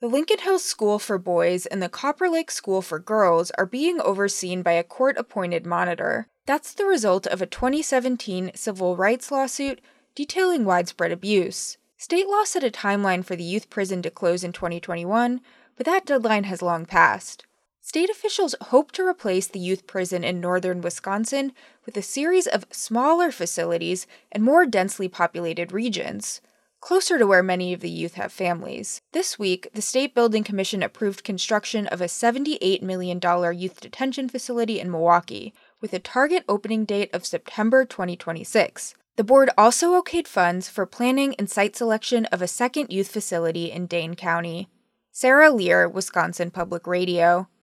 The Lincoln Hills School for Boys and the Copper Lake School for Girls are being overseen by a court-appointed monitor. That's the result of a 2017 civil rights lawsuit detailing widespread abuse. State law set a timeline for the youth prison to close in 2021, but that deadline has long passed. State officials hope to replace the youth prison in northern Wisconsin with a series of smaller facilities in more densely populated regions, closer to where many of the youth have families. This week, the State Building Commission approved construction of a $78 million youth detention facility in Milwaukee, with a target opening date of September 2026. The board also okayed funds for planning and site selection of a second youth facility in Dane County. Sarah Lear, Wisconsin Public Radio.